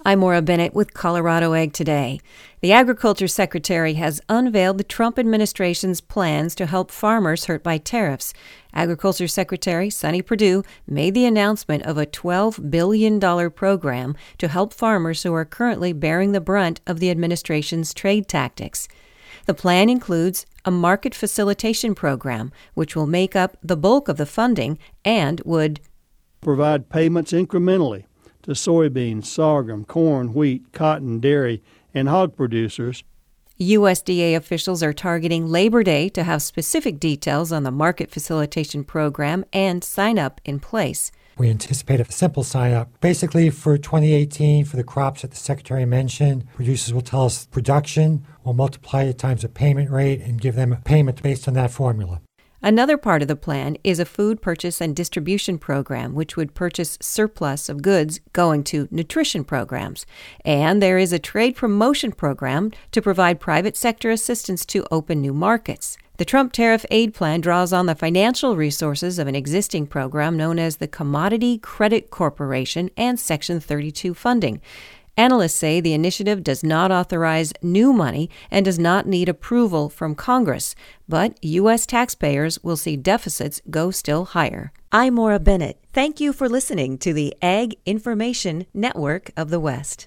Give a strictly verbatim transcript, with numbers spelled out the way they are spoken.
I'm Maura Bennett with Colorado Ag Today. The Agriculture Secretary has unveiled the Trump administration's plans to help farmers hurt by tariffs. Agriculture Secretary Sonny Perdue made the announcement of a twelve billion dollars program to help farmers who are currently bearing the brunt of the administration's trade tactics. The plan includes a market facilitation program, which will make up the bulk of the funding and would provide payments incrementally to soybeans, sorghum, corn, wheat, cotton, dairy, and hog producers. U S D A officials are targeting Labor Day to have specific details on the market facilitation program and sign-up in place. We anticipate a simple sign-up. Basically, for twenty eighteen, for the crops that the Secretary mentioned, producers will tell us production, we'll multiply it times the payment rate, and give them a payment based on that formula. Another part of the plan is a food purchase and distribution program, which would purchase surplus of goods going to nutrition programs. And there is a trade promotion program to provide private sector assistance to open new markets. The Trump tariff aid plan draws on the financial resources of an existing program known as the Commodity Credit Corporation and Section thirty-two funding. Analysts say the initiative does not authorize new money and does not need approval from Congress, but U S taxpayers will see deficits go still higher. I'm Maura Bennett. Thank you for listening to the Ag Information Network of the West.